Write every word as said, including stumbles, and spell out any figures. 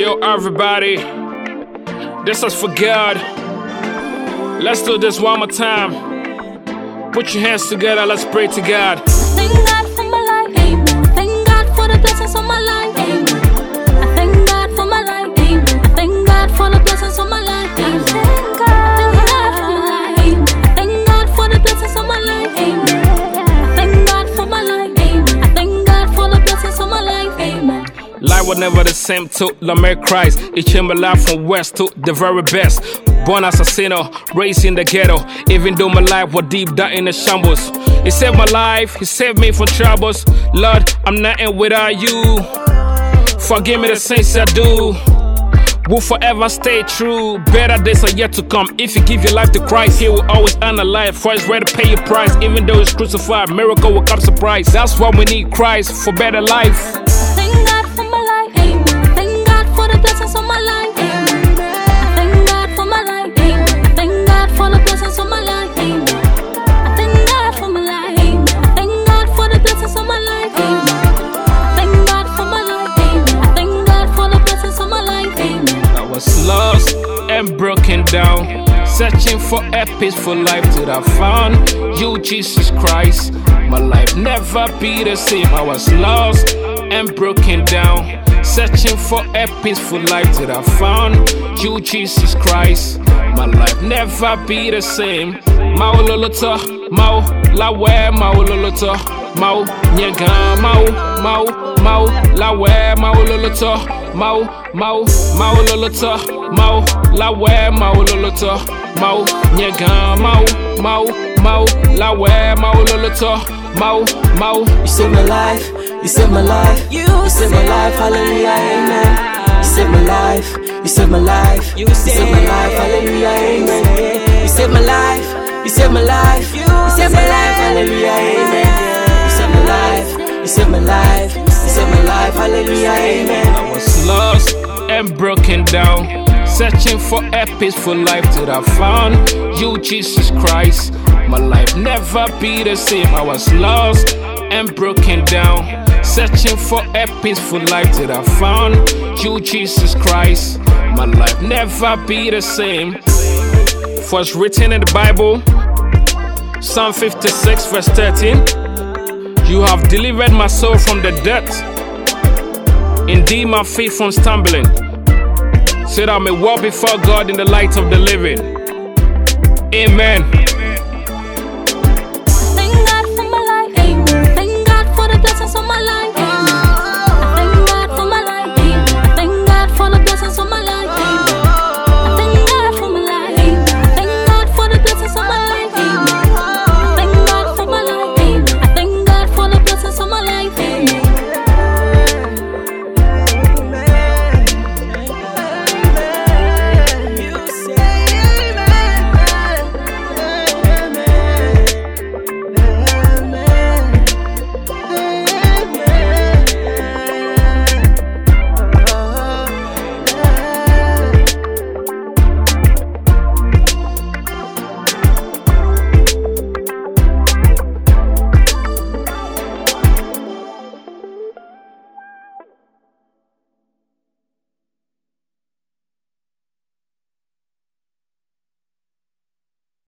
Yo, everybody, this is for God. Let's do this one more time. Put your hands together, let's pray to God. Thank God for my life, amen. Thank God for the blessings of my life, amen. I thank God for my life, amen. I thank God for the blessings of my life, amen. Thank God for my life, amen. I thank God for the blessings of my life, amen. I thank God for my life, amen. I thank God for the blessings of my life, amen. Life was never the same till I met Christ. He changed my life from west to the very best. Born as a sinner, raised in the ghetto. Even though my life was deep down in the shambles, He saved my life, He saved me from troubles. Lord, I'm nothing without you. Forgive me the sins I do. Will forever stay true. Better days are yet to come. If you give your life to Christ, He will always honor life. For He's ready to pay your price. Even though He's crucified, miracle will come surprise. That's why we need Christ for better life. Thank God for my life, amen. Thank God for the blessings of my life, amen. I thank God for my life, amen. I thank God for the blessings of my life, amen. I thank God for my life, amen. I thank God for the blessings of my life, amen. I thank God for my life, amen. I thank God for the blessings of my life, amen. I was lost and broken down, searching for a peaceful life till I found you, Jesus Christ. My life never be the same. I was lost and broken down, searching for a peaceful life till I found you, Jesus Christ. My life never be the same. Mau lolota, mau lawe, mau lolota, mau nyega, mau mau mau lawe, mau lolota, mau mau mau lolota, mau lawe, mau lolota, mau nyega, mau mau mau lawe, mau lolota, mau mau. You saved my life, you saved my life, you saved my life, hallelujah, amen. You saved my life, you saved my life, you saved my life, hallelujah, amen. You saved my life, you saved my life, you saved my life, hallelujah, amen. You saved my life, you saved my life, you saved my life, hallelujah, amen. I was lost and broken down, searching for a peaceful life till I found you, Jesus Christ. My life never be the same. I was lost and broken down, searching for a peaceful life till I found you, Jesus Christ. My life never be the same. For it's written in the Bible, Psalm fifty-six verse thirteen, you have delivered my soul from the death, indeed my feet from stumbling, so that I may walk before God in the light of the living. Amen.